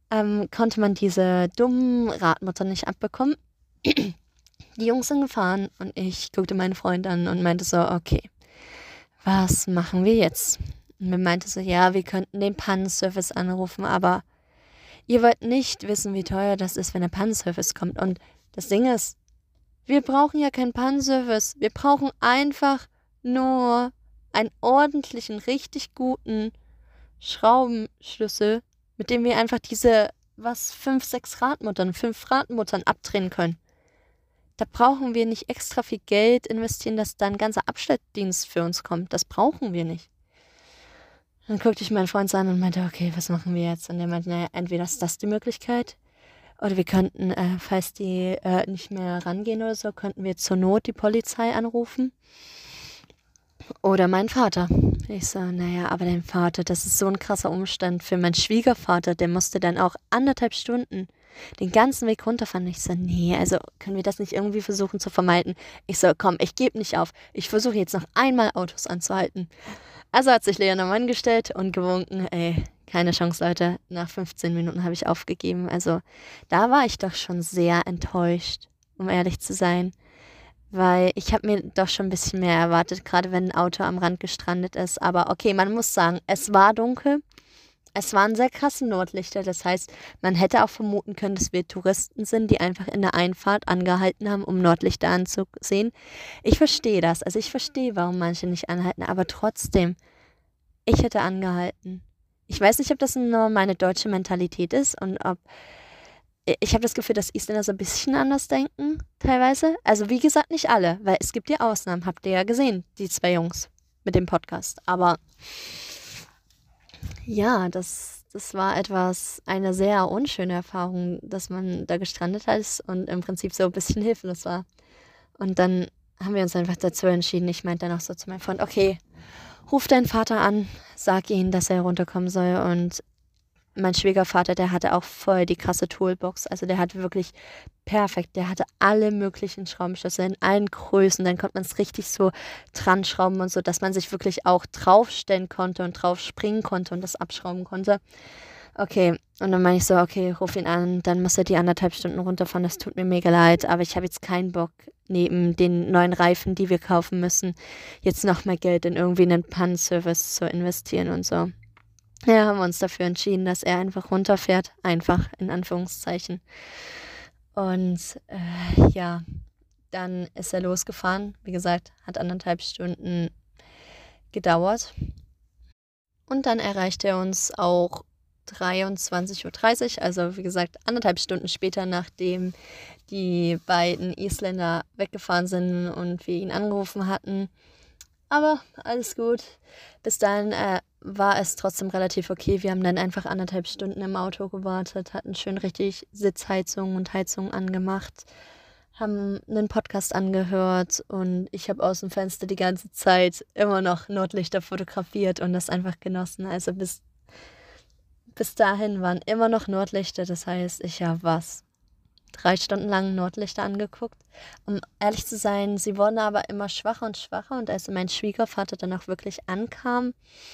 ähm, konnte man diese dummen Radmutter nicht abbekommen. Die Jungs sind gefahren und ich guckte meinen Freund an und meinte so, okay, was machen wir jetzt? Und mir meinte so, ja, wir könnten den Pannenservice anrufen, aber ihr wollt nicht wissen, wie teuer das ist, wenn der Pannenservice kommt. Und das Ding ist, wir brauchen ja keinen Pannenservice. Wir brauchen einfach nur einen ordentlichen, richtig guten Schraubenschlüssel, mit dem wir einfach diese, was, fünf, sechs Radmuttern, fünf Radmuttern abdrehen können. Da brauchen wir nicht extra viel Geld investieren, dass da ein ganzer Abschleppdienst für uns kommt. Das brauchen wir nicht. Dann guckte ich meinen Freund an und meinte, okay, was machen wir jetzt? Und er meinte, naja, entweder ist das die Möglichkeit, oder wir könnten, äh, falls die äh, nicht mehr rangehen oder so, könnten wir zur Not die Polizei anrufen. Oder meinen Vater. Ich so, naja, aber dein Vater, das ist so ein krasser Umstand für meinen Schwiegervater. Der musste dann auch anderthalb Stunden den ganzen Weg runterfahren. Ich so, nee, also können wir das nicht irgendwie versuchen zu vermeiden? Ich so, komm, ich gebe nicht auf. Ich versuche jetzt noch einmal Autos anzuhalten. Also hat sich Leon am Mann gestellt und gewunken, ey, keine Chance, Leute. Nach fünfzehn Minuten habe ich aufgegeben. Also da war ich doch schon sehr enttäuscht, um ehrlich zu sein. Weil ich habe mir doch schon ein bisschen mehr erwartet, gerade wenn ein Auto am Rand gestrandet ist. Aber okay, man muss sagen, es war dunkel. Es waren sehr krasse Nordlichter. Das heißt, man hätte auch vermuten können, dass wir Touristen sind, die einfach in der Einfahrt angehalten haben, um Nordlichter anzusehen. Ich verstehe das. Also ich verstehe, warum manche nicht anhalten. Aber trotzdem, ich hätte angehalten. Ich weiß nicht, ob das nur meine deutsche Mentalität ist und ob... Ich habe das Gefühl, dass Isländer so ein bisschen anders denken, teilweise. Also wie gesagt, nicht alle, weil es gibt ja Ausnahmen, habt ihr ja gesehen, die zwei Jungs mit dem Podcast. Aber ja, das, das war etwas, eine sehr unschöne Erfahrung, dass man da gestrandet ist und im Prinzip so ein bisschen hilflos war. Und dann haben wir uns einfach dazu entschieden. Ich meinte dann auch so zu meinem Freund, okay, ruf deinen Vater an, sag ihm, dass er runterkommen soll. Und mein Schwiegervater, der hatte auch voll die krasse Toolbox. Also der hat wirklich perfekt, der hatte alle möglichen Schraubenschlüssel in allen Größen. Dann konnte man es richtig so dran schrauben und so, dass man sich wirklich auch draufstellen konnte und drauf springen konnte und das abschrauben konnte. Okay, und dann meine ich so, okay, ruf ihn an, dann muss er die anderthalb Stunden runterfahren, das tut mir mega leid, aber ich habe jetzt keinen Bock, neben den neuen Reifen, die wir kaufen müssen, jetzt noch mehr Geld in irgendwie einen Pannenservice zu investieren und so. Ja, haben wir uns dafür entschieden, dass er einfach runterfährt. Einfach, in Anführungszeichen. Und äh, ja, dann ist er losgefahren. Wie gesagt, hat anderthalb Stunden gedauert. Und dann erreichte er uns auch dreiundzwanzig Uhr dreißig. Also wie gesagt, anderthalb Stunden später, nachdem die beiden Isländer weggefahren sind und wir ihn angerufen hatten. Aber alles gut. Bis dahin äh, war es trotzdem relativ okay. Wir haben dann einfach anderthalb Stunden im Auto gewartet, hatten schön richtig Sitzheizung und Heizung angemacht, haben einen Podcast angehört und ich habe aus dem Fenster die ganze Zeit immer noch Nordlichter fotografiert und das einfach genossen. Also bis, bis dahin waren immer noch Nordlichter. Das heißt, ich habe was? drei Stunden lang Nordlichter angeguckt. Um ehrlich zu sein, sie wurden aber immer schwacher und schwacher. Und als mein Schwiegervater dann auch wirklich ankam,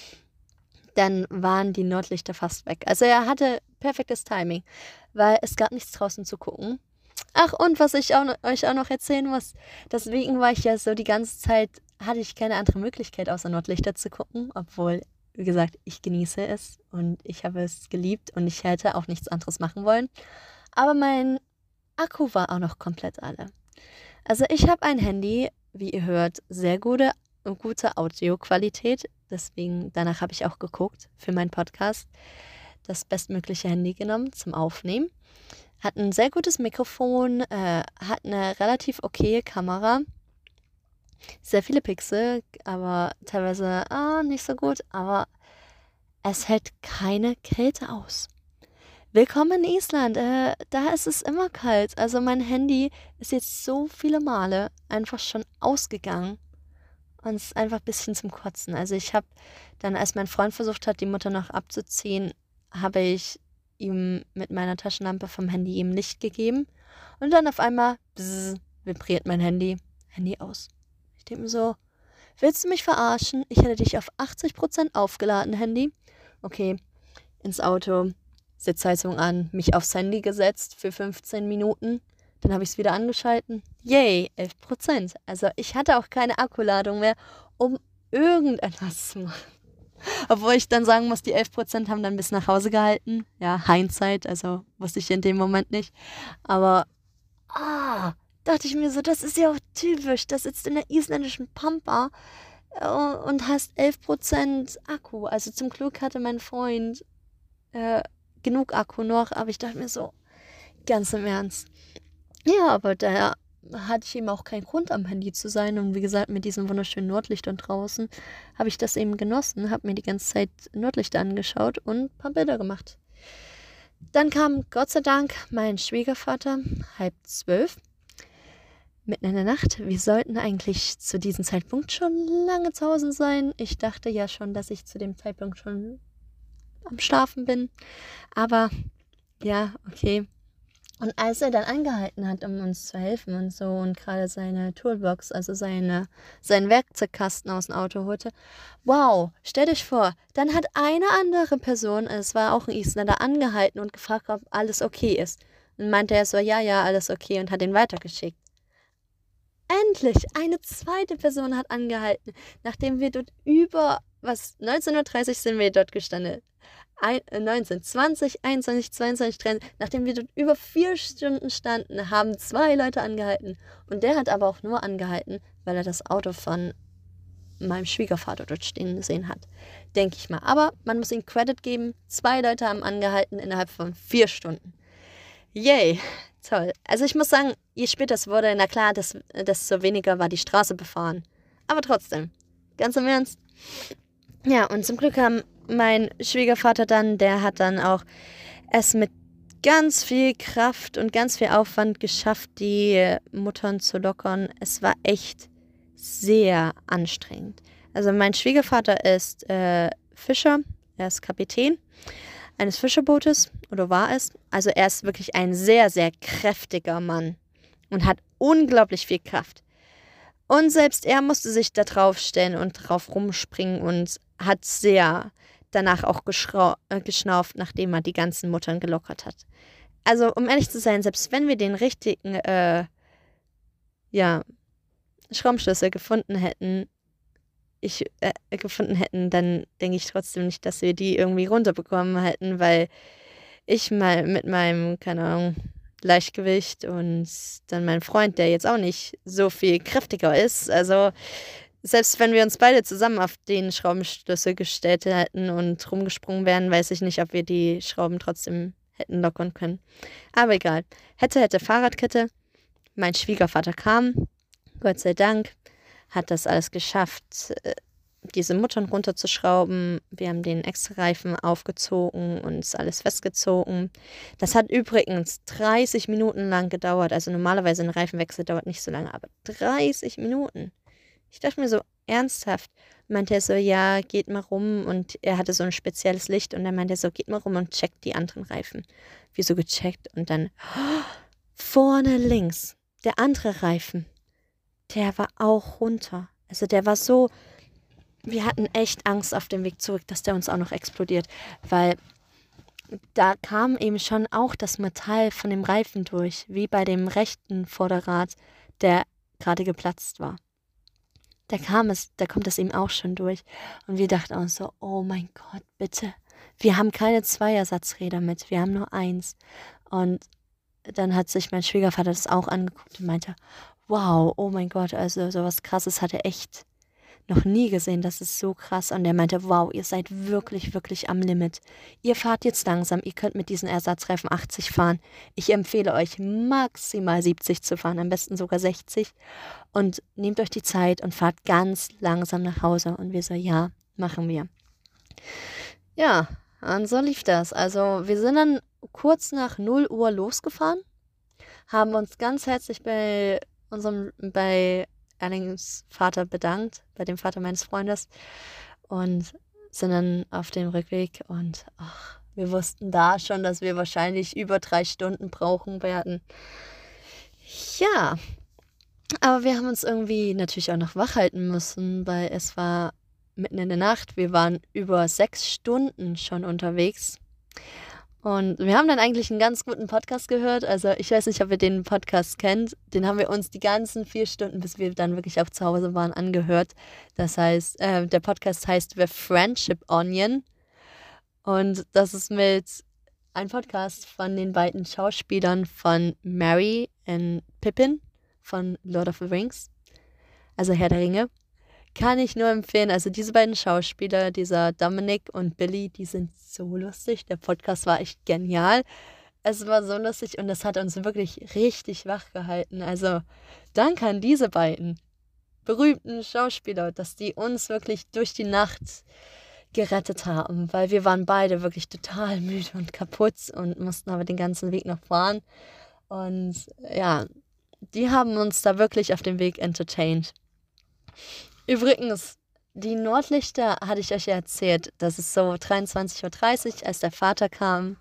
dann waren die Nordlichter fast weg. Also er hatte perfektes Timing, weil es gab nichts draußen zu gucken. Ach, und was ich auch noch, euch auch noch erzählen muss, deswegen war ich ja so die ganze Zeit, hatte ich keine andere Möglichkeit, außer Nordlichter zu gucken, obwohl, wie gesagt, ich genieße es und ich habe es geliebt und ich hätte auch nichts anderes machen wollen. Aber mein Akku war auch noch komplett alle. Also ich habe ein Handy, wie ihr hört, sehr gute, gute Audioqualität. Deswegen, danach habe ich auch geguckt für meinen Podcast. Das bestmögliche Handy genommen zum Aufnehmen. Hat ein sehr gutes Mikrofon, äh, hat eine relativ okaye Kamera. Sehr viele Pixel, aber teilweise ah, nicht so gut. Aber es hält keine Kälte aus. Willkommen in Island. Äh, da ist es immer kalt. Also mein Handy ist jetzt so viele Male einfach schon ausgegangen. Und es ist einfach ein bisschen zum Kotzen. Also ich habe dann, als mein Freund versucht hat, die Mutter noch abzuziehen, habe ich ihm mit meiner Taschenlampe vom Handy ihm Licht gegeben. Und dann auf einmal bzz, vibriert mein Handy. Handy aus. Ich denke mir so, willst du mich verarschen? Ich hätte dich auf achtzig Prozent aufgeladen, Handy. Okay, ins Auto. Sitzheizung an, mich aufs Handy gesetzt für fünfzehn Minuten. Dann habe ich es wieder angeschalten. Yay, elf Prozent. Also ich hatte auch keine Akkuladung mehr, um irgendetwas zu machen. Obwohl ich dann sagen muss, die elf Prozent haben dann bis nach Hause gehalten. Ja, Hindsight, also wusste ich in dem Moment nicht. Aber, ah, dachte ich mir so, das ist ja auch typisch. Das sitzt in der isländischen Pampa äh, und hast elf Prozent Akku. Also zum Glück hatte mein Freund äh, genug Akku noch, aber ich dachte mir so, ganz im Ernst. Ja, aber da hatte ich eben auch keinen Grund, am Handy zu sein. Und wie gesagt, mit diesem wunderschönen Nordlicht und draußen habe ich das eben genossen, habe mir die ganze Zeit Nordlichter angeschaut und ein paar Bilder gemacht. Dann kam Gott sei Dank mein Schwiegervater, halb zwölf, mitten in der Nacht. Wir sollten eigentlich zu diesem Zeitpunkt schon lange zu Hause sein. Ich dachte ja schon, dass ich zu dem Zeitpunkt schon am Schlafen bin. Aber ja, okay. Und als er dann angehalten hat, um uns zu helfen und so und gerade seine Toolbox, also seine, seinen Werkzeugkasten aus dem Auto holte, wow, stell dich vor, dann hat eine andere Person, es war auch ein Isländer, angehalten und gefragt, ob alles okay ist. Und meinte er so, ja, ja, alles okay und hat ihn weitergeschickt. Endlich, eine zweite Person hat angehalten, nachdem wir dort über, was, neunzehn Uhr dreißig sind wir dort gestanden. neunzehn, zwanzig, einundzwanzig, zweiundzwanzig, dreiundzwanzig, nachdem wir dort über vier Stunden standen, haben zwei Leute angehalten. Und der hat aber auch nur angehalten, weil er das Auto von meinem Schwiegervater dort stehen gesehen hat. Denke ich mal. Aber man muss ihm Credit geben. Zwei Leute haben angehalten innerhalb von vier Stunden. Yay, toll. Also ich muss sagen, je später es wurde, na klar, desto, desto weniger war die Straße befahren. Aber trotzdem, ganz im Ernst. Ja, und zum Glück haben mein Schwiegervater dann, der hat dann auch es mit ganz viel Kraft und ganz viel Aufwand geschafft, die Muttern zu lockern. Es war echt sehr anstrengend. Also mein Schwiegervater ist äh, Fischer, er ist Kapitän eines Fischerbootes oder war es. Also er ist wirklich ein sehr, sehr kräftiger Mann und hat unglaublich viel Kraft. Und selbst er musste sich da drauf stellen und drauf rumspringen und hat sehr danach auch geschrau- äh, geschnauft, nachdem er die ganzen Muttern gelockert hat. Also, um ehrlich zu sein, selbst wenn wir den richtigen äh, ja, Schraubenschlüssel gefunden hätten, ich äh, gefunden hätten, dann denke ich trotzdem nicht, dass wir die irgendwie runterbekommen hätten, weil ich mal mit meinem, keine Ahnung, Leichtgewicht und dann mein Freund, der jetzt auch nicht so viel kräftiger ist, also selbst wenn wir uns beide zusammen auf den Schraubenschlüssel gestellt hätten und rumgesprungen wären, weiß ich nicht, ob wir die Schrauben trotzdem hätten lockern können. Aber egal. Hätte, hätte Fahrradkette. Mein Schwiegervater kam, Gott sei Dank, hat das alles geschafft, diese Muttern runterzuschrauben. Wir haben den Extra-Reifen aufgezogen und ist alles festgezogen. Das hat übrigens dreißig Minuten lang gedauert. Also normalerweise ein Reifenwechsel dauert nicht so lange, aber dreißig Minuten. Ich dachte mir so, ernsthaft? Meinte er so, ja, geht mal rum. Und er hatte so ein spezielles Licht. Und dann meinte er so, geht mal rum und checkt die anderen Reifen. Wir so gecheckt und dann oh, vorne links, der andere Reifen, der war auch runter. Also der war so, wir hatten echt Angst auf dem Weg zurück, dass der uns auch noch explodiert. Weil da kam eben schon auch das Metall von dem Reifen durch, wie bei dem rechten Vorderrad, der gerade geplatzt war. Da kam es, da kommt es eben auch schon durch. Und wir dachten uns so, oh mein Gott, bitte. Wir haben keine zwei Ersatzräder mit, wir haben nur eins. Und dann hat sich mein Schwiegervater das auch angeguckt und meinte, wow, oh mein Gott, also sowas Krasses hat er echt noch nie gesehen, das ist so krass. Und er meinte, wow, ihr seid wirklich, wirklich am Limit. Ihr fahrt jetzt langsam, ihr könnt mit diesen Ersatzreifen achtzig fahren. Ich empfehle euch maximal siebzig zu fahren, am besten sogar sechzig. Und nehmt euch die Zeit und fahrt ganz langsam nach Hause. Und wir so, ja, machen wir. Ja, und so lief das. Also wir sind dann kurz nach null Uhr losgefahren, haben uns ganz herzlich bei unserem, bei Erlings Vater bedankt, bei dem Vater meines Freundes, und sind dann auf dem Rückweg und ach, wir wussten da schon, dass wir wahrscheinlich über drei Stunden brauchen werden. Ja, aber wir haben uns irgendwie natürlich auch noch wach halten müssen, weil es war mitten in der Nacht. Wir waren über sechs Stunden schon unterwegs Und wir haben dann eigentlich einen ganz guten Podcast gehört. Also ich weiß nicht, ob ihr den Podcast kennt. Den haben wir uns die ganzen vier Stunden, bis wir dann wirklich auch zu Hause waren, angehört. Das heißt, äh, der Podcast heißt The Friendship Onion. Und das ist mit ein Podcast von den beiden Schauspielern von Merry und Pippin von Lord of the Rings. Also Herr der Ringe. Kann ich nur empfehlen. Also diese beiden Schauspieler, dieser Dominic und Billy, die sind so lustig. Der Podcast war echt genial. Es war so lustig und das hat uns wirklich richtig wach gehalten. Also danke an diese beiden berühmten Schauspieler, dass die uns wirklich durch die Nacht gerettet haben. Weil wir waren beide wirklich total müde und kaputt und mussten aber den ganzen Weg noch fahren. Und ja, die haben uns da wirklich auf dem Weg entertained. Übrigens, die Nordlichter hatte ich euch ja erzählt, das ist so dreiundzwanzig Uhr dreißig, als der Vater kam.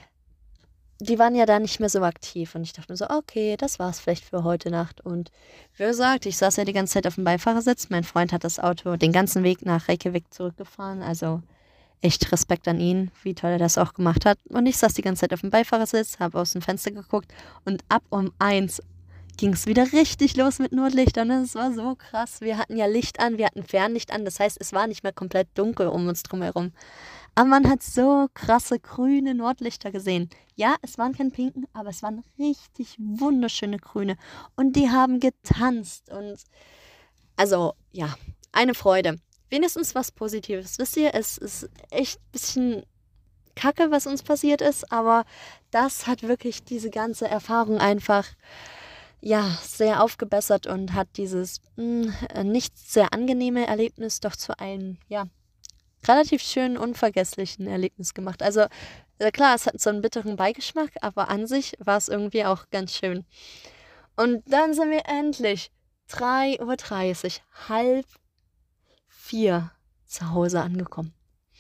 Die waren ja da nicht mehr so aktiv und ich dachte mir so, okay, das war's vielleicht für heute Nacht. Und wie gesagt, ich saß ja die ganze Zeit auf dem Beifahrersitz. Mein Freund hat das Auto den ganzen Weg nach Reykjavik zurückgefahren, also echt Respekt an ihn, wie toll er das auch gemacht hat. Und ich saß die ganze Zeit auf dem Beifahrersitz, habe aus dem Fenster geguckt und ab um eins ging es wieder richtig los mit Nordlichtern. Es war so krass. Wir hatten ja Licht an, wir hatten Fernlicht an. Das heißt, es war nicht mehr komplett dunkel um uns drumherum. Aber man hat so krasse grüne Nordlichter gesehen. Ja, es waren keine pinken, aber es waren richtig wunderschöne grüne. Und die haben getanzt. Und also, ja, eine Freude. Wenigstens was Positives. Wisst ihr, es ist echt ein bisschen kacke, was uns passiert ist. Aber das hat wirklich diese ganze Erfahrung einfach ja, sehr aufgebessert und hat dieses mh, nicht sehr angenehme Erlebnis doch zu einem, ja, relativ schönen, unvergesslichen Erlebnis gemacht. Also, äh, klar, es hat so einen bitteren Beigeschmack, aber an sich war es irgendwie auch ganz schön. Und dann sind wir endlich drei Uhr dreißig, halb vier zu Hause angekommen.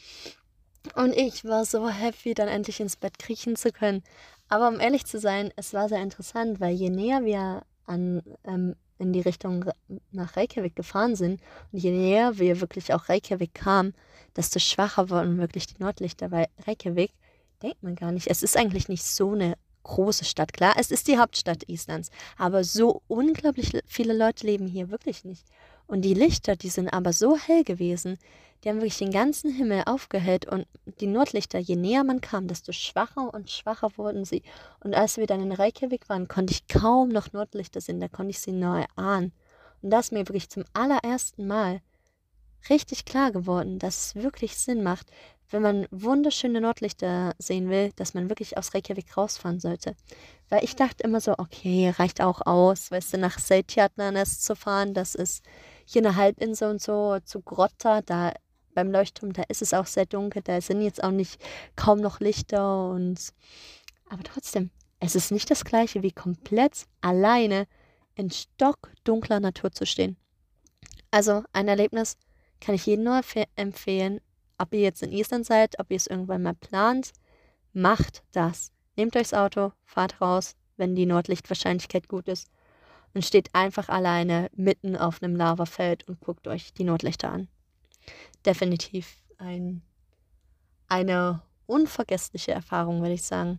Und ich war so happy, dann endlich ins Bett kriechen zu können. Aber um ehrlich zu sein, es war sehr interessant, weil je näher wir an, ähm, in die Richtung nach Reykjavik gefahren sind und je näher wir wirklich auch Reykjavik kamen, desto schwacher wurden wirklich die Nordlichter. Weil Reykjavik, denkt man gar nicht, es ist eigentlich nicht so eine große Stadt. Klar, es ist die Hauptstadt Islands, aber so unglaublich viele Leute leben hier wirklich nicht. Und die Lichter, die sind aber so hell gewesen, die haben wirklich den ganzen Himmel aufgehellt und die Nordlichter, je näher man kam, desto schwacher und schwacher wurden sie. Und als wir dann in Reykjavik waren, konnte ich kaum noch Nordlichter sehen, da konnte ich sie neu erahnen. Und das ist mir wirklich zum allerersten Mal richtig klar geworden, dass es wirklich Sinn macht, wenn man wunderschöne Nordlichter sehen will, dass man wirklich aus Reykjavik rausfahren sollte. Weil ich dachte immer so, okay, reicht auch aus, weißt du, nach Seltjarnarnes zu fahren, das ist hier eine Halbinsel und so, zu Grotta, da beim Leuchtturm, da ist es auch sehr dunkel, da sind jetzt auch nicht kaum noch Lichter und aber trotzdem, es ist nicht das gleiche wie komplett alleine in stockdunkler Natur zu stehen. Also ein Erlebnis kann ich jedem nur empfehlen, ob ihr jetzt in Island seid, ob ihr es irgendwann mal plant, macht das. Nehmt euch das Auto, fahrt raus, wenn die Nordlichtwahrscheinlichkeit gut ist und steht einfach alleine mitten auf einem Lavafeld und guckt euch die Nordlichter an. Definitiv ein, eine unvergessliche Erfahrung, würde ich sagen.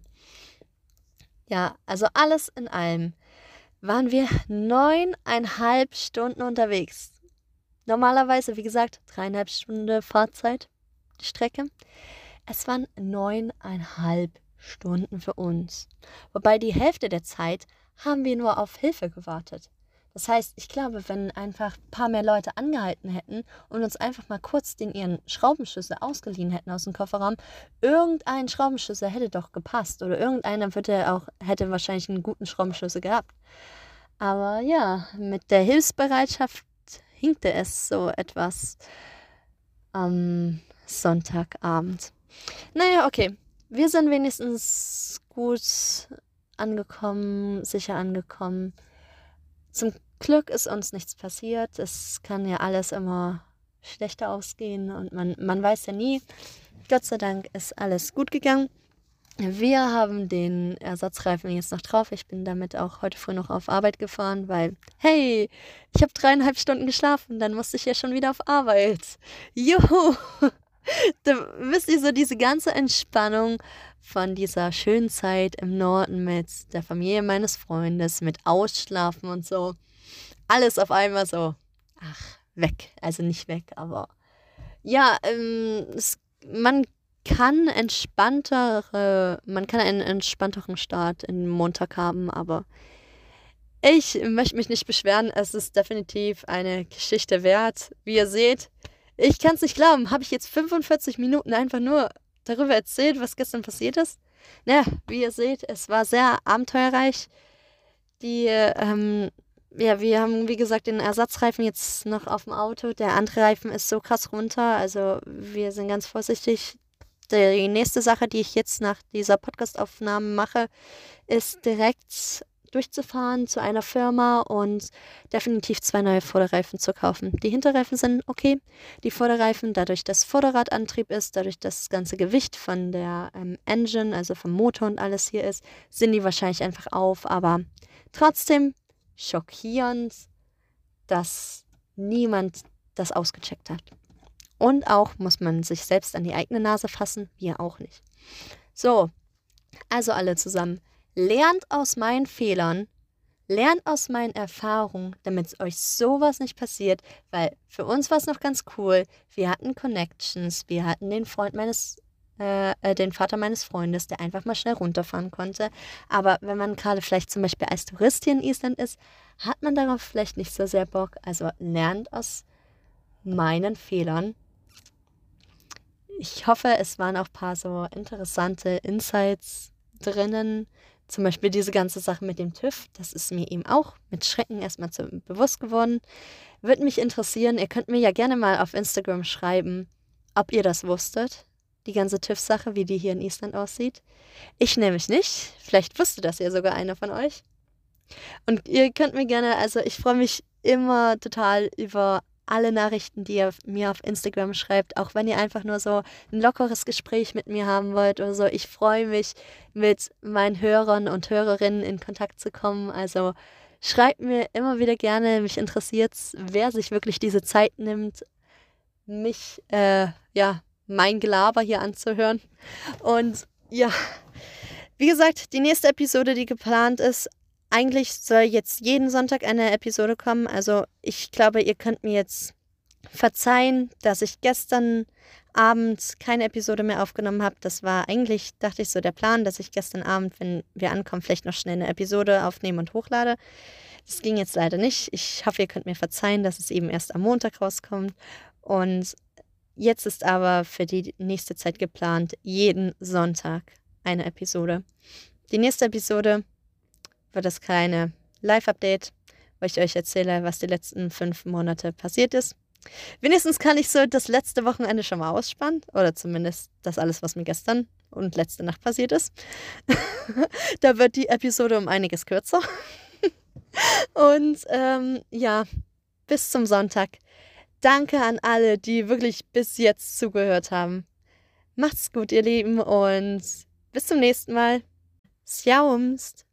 Ja, also alles in allem waren wir neuneinhalb Stunden unterwegs. Normalerweise, wie gesagt, dreieinhalb Stunden Fahrzeit, die Strecke. Es waren neuneinhalb Stunden für uns. Wobei die Hälfte der Zeit haben wir nur auf Hilfe gewartet. Das heißt, ich glaube, wenn einfach ein paar mehr Leute angehalten hätten und uns einfach mal kurz den ihren Schraubenschlüssel ausgeliehen hätten aus dem Kofferraum, irgendein Schraubenschlüssel hätte doch gepasst oder irgendeiner würde auch, hätte wahrscheinlich einen guten Schraubenschlüssel gehabt. Aber ja, mit der Hilfsbereitschaft hinkte es so etwas am Sonntagabend. Naja, okay. Wir sind wenigstens gut angekommen, sicher angekommen. Zum Glück ist uns nichts passiert. Es kann ja alles immer schlechter ausgehen und man, man weiß ja nie. Gott sei Dank ist alles gut gegangen. Wir haben den Ersatzreifen jetzt noch drauf. Ich bin damit auch heute früh noch auf Arbeit gefahren, weil, hey, ich habe dreieinhalb Stunden geschlafen, dann musste ich ja schon wieder auf Arbeit. Juhu! Da wisst ihr so diese ganze Entspannung von dieser schönen Zeit im Norden mit der Familie meines Freundes, mit Ausschlafen und so. Alles auf einmal so, ach, weg. Also nicht weg, aber ja, ähm, es, man kann entspanntere, man kann einen entspannteren Start in den Montag haben, aber ich möchte mich nicht beschweren. Es ist definitiv eine Geschichte wert. Wie ihr seht, ich kann es nicht glauben. Habe ich jetzt fünfundvierzig Minuten einfach nur darüber erzählt, was gestern passiert ist? Naja, wie ihr seht, es war sehr abenteuerreich. Die, ähm, ja, wir haben, wie gesagt, den Ersatzreifen jetzt noch auf dem Auto. Der andere Reifen ist so krass runter. Also wir sind ganz vorsichtig. Die nächste Sache, die ich jetzt nach dieser Podcast-Aufnahme mache, ist direkt durchzufahren zu einer Firma und definitiv zwei neue Vorderreifen zu kaufen. Die Hinterreifen sind okay. Die Vorderreifen, dadurch, dass Vorderradantrieb ist, dadurch, dass das ganze Gewicht von der ähm, Engine, also vom Motor und alles hier ist, sind die wahrscheinlich einfach auf. Aber trotzdem schockierend, dass niemand das ausgecheckt hat. Und auch muss man sich selbst an die eigene Nase fassen, wir auch nicht. So, also alle zusammen. Lernt aus meinen Fehlern, lernt aus meinen Erfahrungen, damit euch sowas nicht passiert, weil für uns war es noch ganz cool. Wir hatten Connections, wir hatten den Freund meines, äh, äh, den Vater meines Freundes, der einfach mal schnell runterfahren konnte. Aber wenn man gerade vielleicht zum Beispiel als Tourist hier in Island ist, hat man darauf vielleicht nicht so sehr Bock. Also lernt aus meinen Fehlern. Ich hoffe, es waren auch ein paar so interessante Insights drinnen. Zum Beispiel diese ganze Sache mit dem TÜV, das ist mir eben auch mit Schrecken erstmal so bewusst geworden. Würde mich interessieren, ihr könnt mir ja gerne mal auf Instagram schreiben, ob ihr das wusstet, die ganze TÜV-Sache, wie die hier in Island aussieht. Ich nämlich nicht, vielleicht wusste das ja sogar einer von euch. Und ihr könnt mir gerne, also ich freue mich immer total über alle Nachrichten, die ihr mir auf Instagram schreibt, auch wenn ihr einfach nur so ein lockeres Gespräch mit mir haben wollt oder so. Ich freue mich, mit meinen Hörern und Hörerinnen in Kontakt zu kommen. Also schreibt mir immer wieder gerne, mich interessiert's, wer sich wirklich diese Zeit nimmt, mich, äh, ja, mein Gelaber hier anzuhören. Und ja, wie gesagt, die nächste Episode, die geplant ist, eigentlich soll jetzt jeden Sonntag eine Episode kommen. Also ich glaube, ihr könnt mir jetzt verzeihen, dass ich gestern Abend keine Episode mehr aufgenommen habe. Das war eigentlich, dachte ich, so der Plan, dass ich gestern Abend, wenn wir ankommen, vielleicht noch schnell eine Episode aufnehme und hochlade. Das ging jetzt leider nicht. Ich hoffe, ihr könnt mir verzeihen, dass es eben erst am Montag rauskommt. Und jetzt ist aber für die nächste Zeit geplant, jeden Sonntag eine Episode. Die nächste Episode wird das kleine Live-Update, wo ich euch erzähle, was die letzten fünf Monate passiert ist. Wenigstens kann ich so das letzte Wochenende schon mal ausspannen. Oder zumindest das alles, was mir gestern und letzte Nacht passiert ist. Da wird die Episode um einiges kürzer. Und ähm, ja, bis zum Sonntag. Danke an alle, die wirklich bis jetzt zugehört haben. Macht's gut, ihr Lieben, und bis zum nächsten Mal. Sjaumst!